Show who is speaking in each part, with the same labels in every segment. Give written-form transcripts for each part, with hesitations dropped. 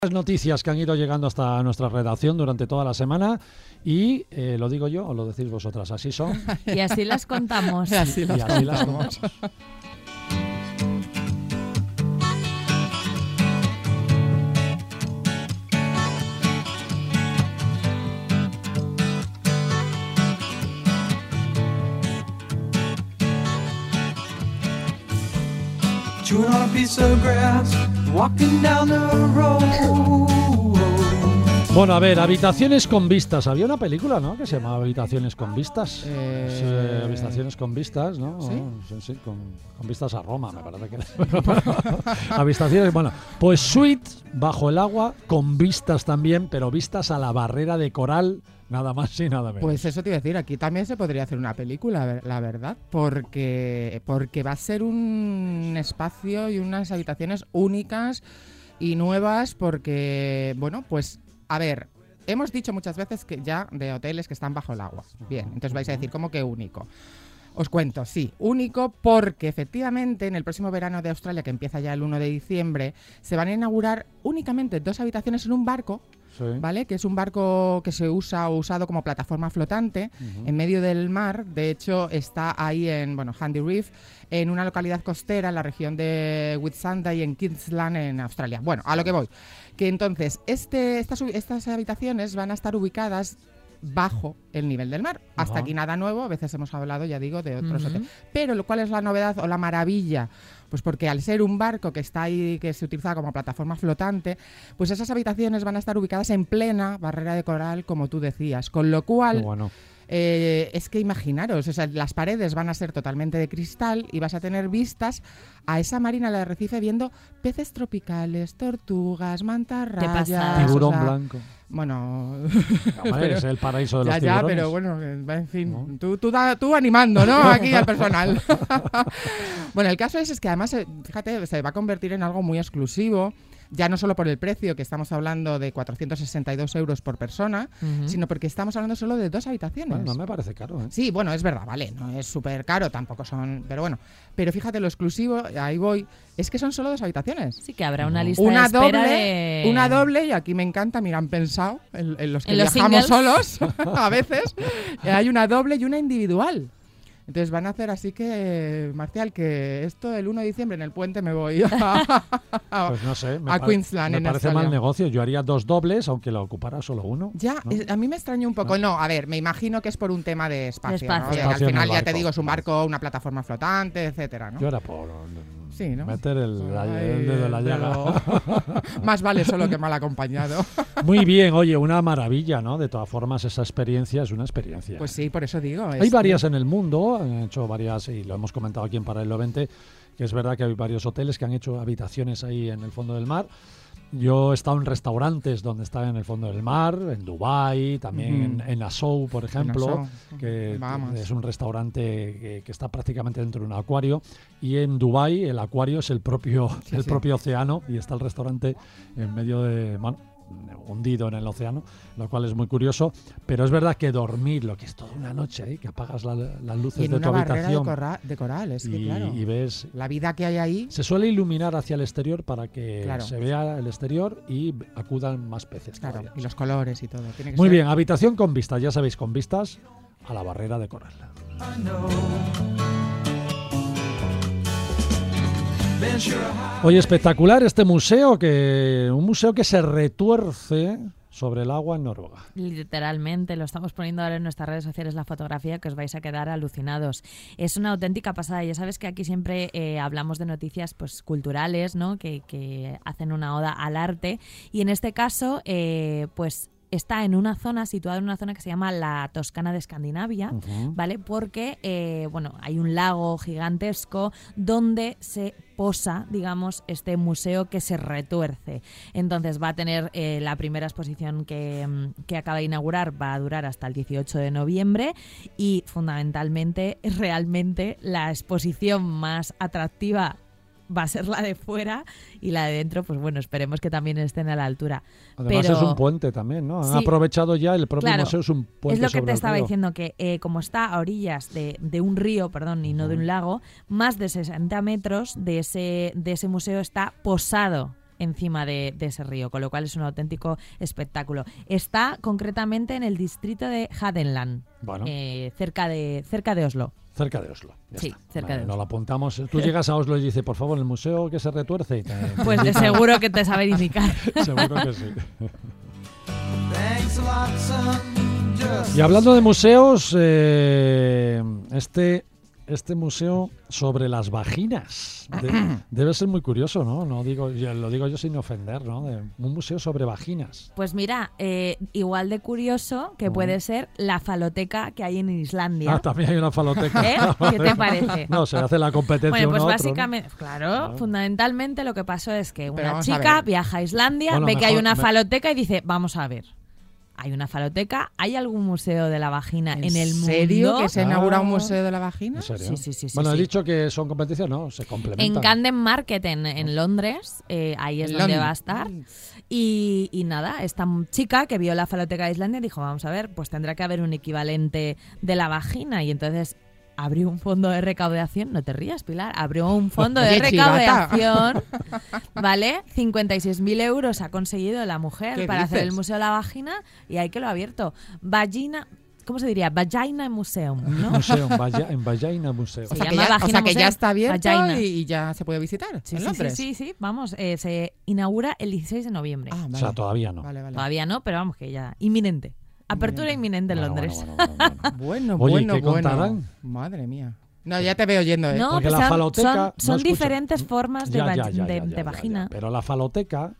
Speaker 1: Las noticias que han ido llegando hasta nuestra redacción durante toda la semana y lo digo yo o lo decís vosotras, así son.
Speaker 2: Y así las contamos.
Speaker 1: Y así las contamos.
Speaker 3: Chewing on a piece of grass, walking down the road.
Speaker 1: Bueno, a ver, habitaciones con vistas. Había una película, ¿no?, que se llamaba Habitaciones con vistas. Sí, habitaciones con vistas, ¿no?
Speaker 2: ¿Sí?
Speaker 1: Sí, con vistas a Roma, me parece que era. Habitaciones, bueno, pues suite bajo el agua, con vistas también, pero vistas a la barrera de coral, nada más y nada menos.
Speaker 4: Pues eso te iba a decir, aquí también se podría hacer una película, la verdad, porque va a ser un espacio y unas habitaciones únicas y nuevas, porque, bueno, pues, a ver, hemos dicho muchas veces que ya de hoteles que están bajo el agua. Bien, entonces vais a decir, ¿cómo que único? Os cuento, sí, único porque efectivamente en el próximo verano de Australia, que empieza ya el 1 de diciembre, se van a inaugurar únicamente 2 habitaciones en un barco. Sí. ¿Vale? Que es un barco que se usa o usado como plataforma flotante en medio del mar. De hecho, está ahí en Handy Reef, en una localidad costera en la región de Whitsunday, en Queensland, en Australia. Bueno, a lo que voy. Que entonces, estas habitaciones van a estar ubicadas bajo el nivel del mar. Hasta aquí nada nuevo, a veces hemos hablado, ya digo, de otros hoteles. Pero ¿cuál es la novedad o la maravilla? Pues porque al ser un barco que está ahí, que se utiliza como plataforma flotante, pues esas habitaciones van a estar ubicadas en plena barrera de coral, como tú decías, con lo cual... es que imaginaros, o sea, las paredes van a ser totalmente de cristal y vas a tener vistas a esa marina del arrecife viendo peces tropicales, tortugas, mantarrayas,
Speaker 1: tiburón blanco.
Speaker 4: Bueno,
Speaker 1: pero, es el paraíso de los tiburones.
Speaker 4: Ya, pero bueno, en fin, ¿no? tú animando, ¿no? Aquí al personal. Bueno, el caso es que además, fíjate, se va a convertir en algo muy exclusivo. Ya no solo por el precio, que estamos hablando de 462 euros por persona, sino porque estamos hablando solo de 2 habitaciones.
Speaker 1: Bueno, no me parece caro, ¿eh?
Speaker 4: Sí, bueno, es verdad, vale, no es súper caro, tampoco son... Pero bueno, pero fíjate, lo exclusivo, ahí voy, es que son solo 2 habitaciones.
Speaker 2: Sí, que habrá una lista de espera
Speaker 4: Una doble, y aquí me encanta, mira, han pensado en los que viajamos solos, a veces, hay una doble y una individual. Entonces van a hacer así que, Marcial, que esto el 1 de diciembre en el puente me voy
Speaker 1: pues no sé,
Speaker 4: a Queensland.
Speaker 1: Me parece mal negocio. Yo haría 2 dobles, aunque lo ocupara solo uno.
Speaker 4: Ya, ¿no? A mí me extrañó un poco. No, a ver, me imagino que es por un tema de espacio. ¿no?
Speaker 1: Espacio
Speaker 4: al final, ya te digo, es un barco, una plataforma flotante, etcétera, ¿no?
Speaker 1: Yo era por...
Speaker 4: Sí, ¿no?
Speaker 1: Meter el dedo en la llaga.
Speaker 4: Más vale solo que mal acompañado.
Speaker 1: Muy bien, oye, una maravilla, ¿no? De todas formas, esa experiencia es una experiencia.
Speaker 4: Pues sí, por eso digo.
Speaker 1: Hay varias en el mundo, han hecho varias, y lo hemos comentado aquí en Paralelo 20, que es verdad que hay varios hoteles que han hecho habitaciones ahí en el fondo del mar. Yo he estado en restaurantes donde están en el fondo del mar, en Dubái, también en Nassau, por ejemplo, que es un restaurante que está prácticamente dentro de un acuario, y en Dubái el acuario es el propio océano, y está el restaurante en medio de... hundido en el océano, lo cual es muy curioso, pero es verdad que dormir, lo que es toda una noche ahí, que apagas las luces de tu habitación
Speaker 4: de coral, es que claro,
Speaker 1: y ves
Speaker 4: la vida que hay ahí.
Speaker 1: Se suele iluminar hacia el exterior para que se vea el exterior y acudan más peces.
Speaker 4: Claro, y los colores y todo. Tiene que
Speaker 1: muy
Speaker 4: ser...
Speaker 1: bien, habitación con vistas, ya sabéis, con vistas a la barrera de coral. Oye, espectacular este museo, un museo que se retuerce sobre el agua en Noruega.
Speaker 2: Literalmente, lo estamos poniendo ahora en nuestras redes sociales, la fotografía, que os vais a quedar alucinados. Es una auténtica pasada. Ya sabes que aquí siempre hablamos de noticias pues culturales, ¿no? Que hacen una oda al arte, y en este caso, pues está situado en una zona que se llama la Toscana de Escandinavia, ¿vale? Porque, hay un lago gigantesco donde se posa, digamos, este museo que se retuerce. Entonces va a tener la primera exposición que acaba de inaugurar, va a durar hasta el 18 de noviembre, y fundamentalmente, realmente, la exposición más atractiva va a ser la de fuera, y la de dentro, pues bueno, esperemos que también estén a la altura.
Speaker 1: Además es un puente también, ¿no? Han aprovechado ya, el propio museo es un puente.
Speaker 2: Es lo que
Speaker 1: sobre
Speaker 2: te estaba
Speaker 1: río.
Speaker 2: diciendo, que como está a orillas de un río, y no de un lago, más de 60 metros de ese museo está posado encima de ese río, con lo cual es un auténtico espectáculo. Está concretamente en el distrito de Hadeland,
Speaker 1: Bueno.
Speaker 2: cerca de Oslo.
Speaker 1: Cerca de Oslo. Ya
Speaker 2: Sí,
Speaker 1: está.
Speaker 2: cerca de
Speaker 1: Nos
Speaker 2: Oslo.
Speaker 1: lo apuntamos. Tú llegas a Oslo y dices, por favor, el museo que se retuerce. Y te
Speaker 2: Pues de
Speaker 1: indica-
Speaker 2: seguro que te sabe indicar.
Speaker 1: Seguro que sí.
Speaker 3: Thanks a lot, son. Just
Speaker 1: Y hablando de museos, este museo sobre las vaginas debe ser muy curioso, ¿no? No digo, lo digo yo sin ofender, ¿no? Un museo sobre vaginas.
Speaker 2: Pues mira, igual de curioso que puede ser la faloteca que hay en Islandia.
Speaker 1: Ah, también hay una faloteca.
Speaker 2: ¿Eh? ¿Qué te parece?
Speaker 1: No, se hace la competencia
Speaker 2: Bueno, pues
Speaker 1: uno a otro, ¿no?
Speaker 2: básicamente, claro, fundamentalmente lo que pasó es que
Speaker 4: Pero
Speaker 2: una
Speaker 4: vamos a
Speaker 2: chica
Speaker 4: ver.
Speaker 2: viaja a Islandia,
Speaker 1: Bueno,
Speaker 2: ve que hay
Speaker 1: mejor-
Speaker 2: una faloteca y dice, vamos a ver. Hay una faloteca, ¿hay algún museo de la vagina en el mundo?
Speaker 4: ¿En serio que se inaugura un
Speaker 1: Ah.
Speaker 4: museo de la vagina?
Speaker 1: ¿En serio?
Speaker 2: Sí, sí, sí, sí,
Speaker 1: Bueno, he
Speaker 2: sí.
Speaker 1: dicho que son competencias, no, se complementan.
Speaker 2: En Camden Market, en Londres, ahí es
Speaker 4: En
Speaker 2: donde
Speaker 4: Londres.
Speaker 2: va a estar. Y nada, esta chica que vio la faloteca de Islandia dijo, vamos a ver, pues tendrá que haber un equivalente de la vagina. Y entonces abrió un fondo de recaudación, no te rías, Pilar, abrió un fondo de
Speaker 4: Oye, chivata.
Speaker 2: recaudación, ¿vale? 56.000 euros ha conseguido la mujer
Speaker 4: ¿Qué
Speaker 2: para hacer el
Speaker 4: dices?
Speaker 2: Museo de la Vagina y ahí que lo ha abierto. Vagina, ¿cómo se diría? Vagina Museum, ¿no?
Speaker 1: Museo, en Vagina Museo.
Speaker 2: Se
Speaker 4: O sea, que
Speaker 2: llama
Speaker 4: ya, o
Speaker 2: Vagina
Speaker 4: sea, que ya
Speaker 2: Museo.
Speaker 4: está abierto
Speaker 2: Vagina.
Speaker 4: y ya se puede visitar
Speaker 2: Sí,
Speaker 4: en
Speaker 2: sí,
Speaker 4: Londres.
Speaker 2: sí, vamos, se inaugura el 16 de noviembre.
Speaker 4: Ah,
Speaker 1: O
Speaker 4: vale.
Speaker 1: sea, todavía no.
Speaker 4: Vale, vale.
Speaker 2: Todavía no, pero vamos que ya, inminente. Apertura inminente en
Speaker 1: Bueno,
Speaker 2: Londres.
Speaker 1: bueno.
Speaker 4: Bueno,
Speaker 1: Oye,
Speaker 4: bueno,
Speaker 1: ¿qué
Speaker 4: bueno.
Speaker 1: contarán?
Speaker 4: Madre mía. No, ya te veo yendo, ¿eh?
Speaker 2: No,
Speaker 1: Porque
Speaker 2: que
Speaker 1: la
Speaker 2: sean-
Speaker 1: faloteca,
Speaker 2: son
Speaker 1: no, escucha.
Speaker 2: diferentes formas de, de vagina.
Speaker 1: Pero la faloteca,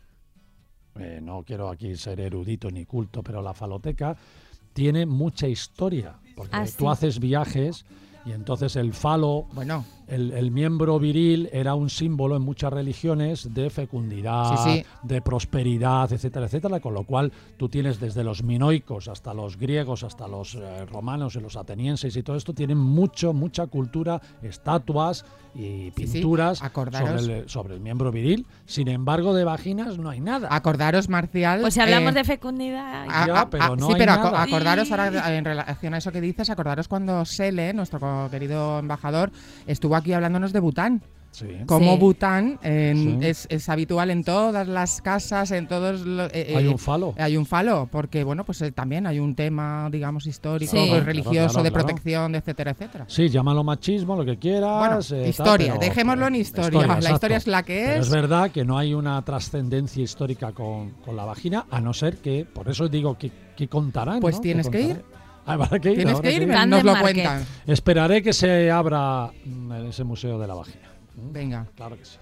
Speaker 1: no quiero aquí ser erudito ni culto, pero la faloteca tiene mucha historia. Porque
Speaker 2: Ah,
Speaker 1: tú
Speaker 2: sí.
Speaker 1: haces viajes y entonces el falo,
Speaker 4: Bueno,
Speaker 1: el miembro viril era un símbolo en muchas religiones de fecundidad,
Speaker 4: Sí, sí.
Speaker 1: de prosperidad, etcétera, etcétera, con lo cual tú tienes desde los minoicos hasta los griegos, hasta los romanos y los atenienses y todo esto, tienen mucha cultura, estatuas y
Speaker 4: Sí, sí.
Speaker 1: pinturas
Speaker 4: Acordaros.
Speaker 1: sobre el miembro viril. Sin embargo, de vaginas no hay nada.
Speaker 4: acordaros, Marcial.
Speaker 2: Pues si hablamos de fecundidad.
Speaker 1: Ya, pero no
Speaker 4: sí,
Speaker 1: hay
Speaker 4: pero
Speaker 1: nada.
Speaker 4: acordaros ahora en relación a eso que dices, acordaros cuando Sele, nuestro querido embajador, estuvo aquí hablándonos de Bután.
Speaker 1: Sí.
Speaker 4: Como
Speaker 2: Sí.
Speaker 4: Bután
Speaker 1: Sí.
Speaker 4: es habitual en todas las casas, en todos
Speaker 1: Hay un falo.
Speaker 4: Hay un falo, porque bueno, pues también hay un tema, digamos, histórico,
Speaker 2: Sí.
Speaker 4: pues,
Speaker 2: Claro,
Speaker 4: religioso,
Speaker 1: claro,
Speaker 4: de
Speaker 1: claro.
Speaker 4: protección, etcétera, etcétera.
Speaker 1: Sí, llámalo machismo, lo que quieras.
Speaker 4: Bueno,
Speaker 1: tal,
Speaker 4: historia,
Speaker 1: pero-
Speaker 4: dejémoslo en historia. La
Speaker 1: exacto.
Speaker 4: historia es la que
Speaker 1: Pero
Speaker 4: es.
Speaker 1: es verdad que no hay una trascendencia histórica con la vagina, a no ser que, por eso digo que contarán.
Speaker 4: Pues
Speaker 1: ¿no?
Speaker 4: tienes
Speaker 1: ¿Qué
Speaker 4: que ir.
Speaker 1: contarán? Ah, ¿habrá que ir?
Speaker 4: Tienes
Speaker 1: Habrá
Speaker 4: que ir y
Speaker 2: Camden
Speaker 4: nos lo
Speaker 2: Market.
Speaker 4: cuentan.
Speaker 1: Esperaré que se abra ese museo de la vagina.
Speaker 4: Venga.
Speaker 1: Claro que sí.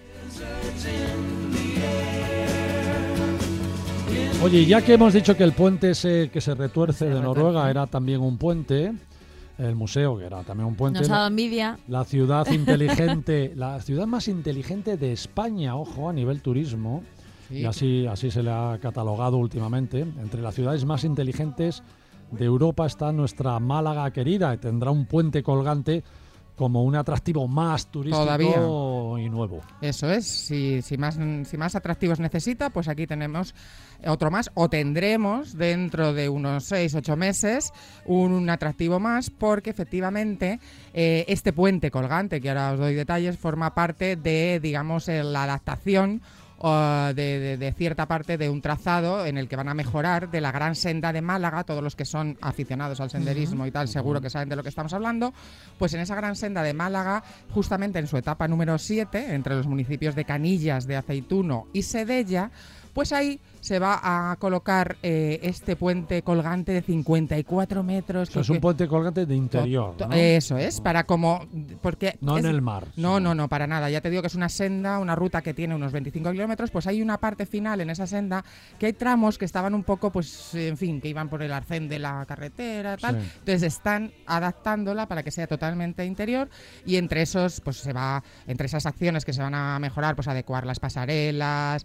Speaker 3: in
Speaker 1: Oye, y ya que hemos dicho que el puente ese que se retuerce
Speaker 2: Se
Speaker 1: de
Speaker 2: retuerce.
Speaker 1: Noruega era también un puente, el museo que era también un puente,
Speaker 2: Nos ha dado envidia.
Speaker 1: la ciudad inteligente, la ciudad más inteligente de España, ojo, a nivel turismo,
Speaker 4: Sí.
Speaker 1: y así se le ha catalogado últimamente. Entre las ciudades más inteligentes de Europa está nuestra Málaga querida, que tendrá un puente colgante como un atractivo más turístico
Speaker 4: Todavía.
Speaker 1: y nuevo.
Speaker 4: Eso es, si más atractivos necesita, pues aquí tenemos otro más, o tendremos dentro de unos 6-8 meses un atractivo más, porque efectivamente este puente colgante, que ahora os doy detalles, forma parte de, digamos, la adaptación de cierta parte de un trazado en el que van a mejorar de la gran senda de Málaga. Todos los que son aficionados al senderismo y tal seguro que saben de lo que estamos hablando. Pues en esa gran senda de Málaga, justamente en su etapa número 7, entre los municipios de Canillas, de Aceituno y Sedella, pues ahí se va a colocar este puente colgante de 54 metros.
Speaker 1: Eso es un puente colgante de interior, ¿no?
Speaker 4: Eso es, para como... porque
Speaker 1: No en
Speaker 4: es-
Speaker 1: el mar.
Speaker 4: no,
Speaker 1: sino-
Speaker 4: no, para nada. Ya te digo que es una senda, una ruta que tiene unos 25 kilómetros, pues hay una parte final en esa senda que hay tramos que estaban un poco, pues, en fin, que iban por el arcén de la carretera, tal.
Speaker 1: Sí.
Speaker 4: Entonces están adaptándola para que sea totalmente interior y entre esos, pues entre esas acciones que se van a mejorar, pues adecuar las pasarelas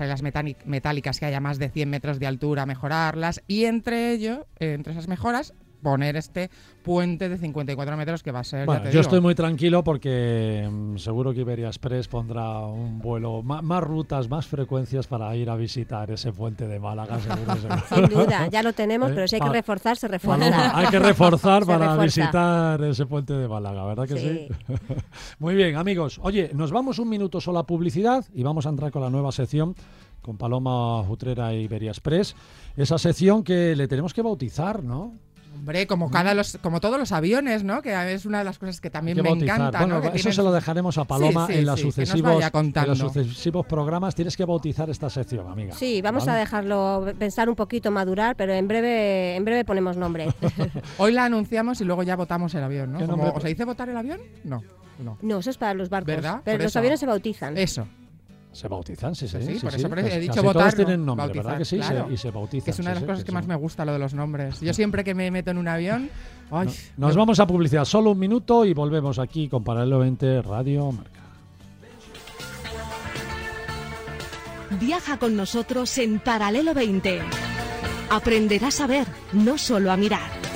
Speaker 4: metálicas que haya más de 100 metros de altura, mejorarlas y entre esas mejoras, poner este puente de 54 metros que va a ser...
Speaker 1: Bueno,
Speaker 4: ya te
Speaker 1: yo
Speaker 4: digo.
Speaker 1: estoy muy tranquilo porque seguro que Iberia Express pondrá un vuelo, más rutas, más frecuencias para ir a visitar ese puente de Málaga. Seguro.
Speaker 5: Sin duda, ya lo tenemos, pero si hay que reforzar, se refuerza.
Speaker 1: Paloma, hay que reforzar
Speaker 5: Se
Speaker 1: para
Speaker 5: refuerza.
Speaker 1: visitar ese puente de Málaga, ¿verdad que sí? Muy bien, amigos. Oye, nos vamos un minuto solo a publicidad y vamos a entrar con la nueva sección con Paloma Utrera y Iberia Express. Esa sección que le tenemos que bautizar, ¿no?
Speaker 4: Hombre, como todos los aviones, ¿no? Que es una de las cosas que también
Speaker 1: Hay que
Speaker 4: me
Speaker 1: bautizar.
Speaker 4: encanta,
Speaker 1: Bueno,
Speaker 4: ¿no? Que
Speaker 1: eso
Speaker 4: tienen-
Speaker 1: se lo dejaremos a Paloma
Speaker 4: Sí,
Speaker 1: en, los
Speaker 4: que nos
Speaker 1: sucesivos,
Speaker 4: vaya contando.
Speaker 1: en los sucesivos programas. Tienes que bautizar esta sección, amiga.
Speaker 5: Sí, vamos
Speaker 1: ¿Vale?
Speaker 5: a dejarlo pensar un poquito, madurar, pero en breve ponemos nombre.
Speaker 4: Hoy la anunciamos y luego ya votamos el avión, ¿no?
Speaker 1: ¿Qué nombre?
Speaker 4: ¿O se dice votar el avión? No.
Speaker 5: No, eso es para los barcos.
Speaker 4: ¿Verdad?
Speaker 5: Pero
Speaker 4: Por
Speaker 5: los
Speaker 4: eso.
Speaker 5: aviones se bautizan.
Speaker 4: Eso.
Speaker 1: Se bautizan, sí.
Speaker 4: Sí, por eso he
Speaker 1: Casi
Speaker 4: dicho
Speaker 1: todos
Speaker 4: votar,
Speaker 1: tienen
Speaker 4: no,
Speaker 1: nombre,
Speaker 4: bautizar,
Speaker 1: ¿verdad que sí?
Speaker 4: claro.
Speaker 1: Y se bautizan.
Speaker 4: Que es una de las
Speaker 1: sí,
Speaker 4: cosas
Speaker 1: sí,
Speaker 4: que
Speaker 1: sí.
Speaker 4: más me gusta, lo de los nombres. Yo siempre que me meto en un avión... Ay,
Speaker 1: Nos vamos a publicidad, solo un minuto y volvemos aquí con Paralelo 20 Radio Marca.
Speaker 6: Viaja con nosotros en Paralelo 20. Aprenderás a ver, no solo a mirar.